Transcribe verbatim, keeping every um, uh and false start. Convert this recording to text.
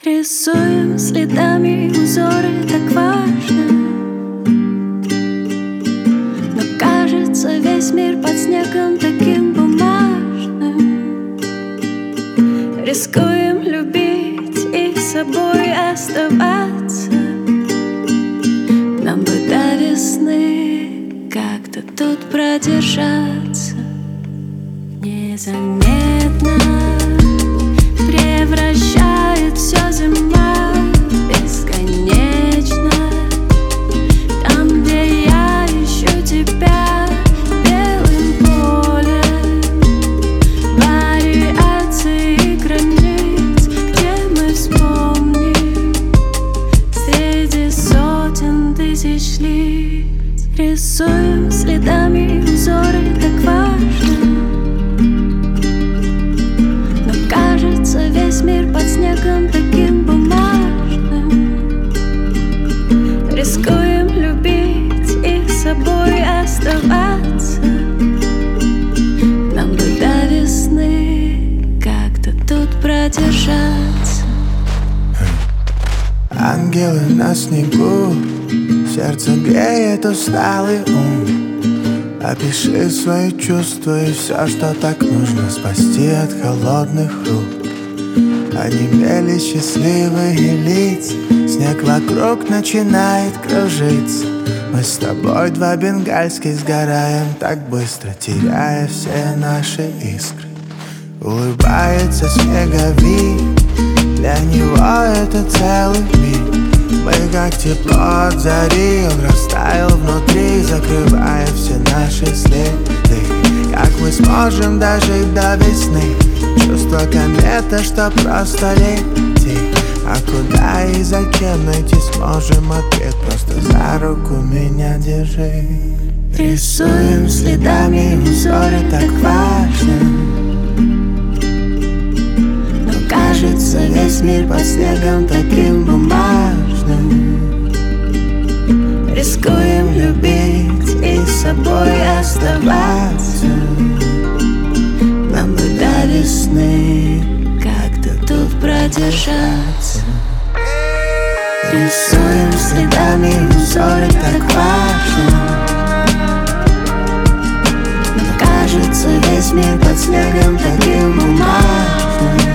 Рисуем следами узоры, так важно. Но кажется, весь мир под снегом таким бумажным. Рискуем любить и собой оставаться. Нам бы до весны как-то тут продержаться. Незаметно превращает все зима бесконечно. Там, где я ищу тебя белым полем, вариации границ, где мы вспомним среди сотен тысяч лиц. Рисуем следами узоры, так важно. Весь мир под снегом таким бумажным. Рискуем любить и собой оставаться. Нам бы до весны как-то тут продержаться. Ангелы на снегу, сердце греет усталый ум. Опиши свои чувства и все, что так нужно спасти от холодных рук. Онемели счастливые лица, снег вокруг начинает кружиться. Мы с тобой два бенгальских сгораем так быстро, теряя все наши искры. Улыбается снеговик, для него это целый миг. Мы как тепло от зари, он растаял внутри, закрывая все наши следы. Как мы сможем дожить до весны? Чувство комета, что просто лети. А куда и зачем найти сможем ответ? Просто за руку меня держи. Рисуем следами узоры, так важно. Но кажется, весь мир под снегом таким бумажным. Рискуем любить и собой оставаться. Нам бы до весны как-то тут продержаться. Рисуем следами узоры, так важно. Но кажется, весь мир под снегом таким бумажным.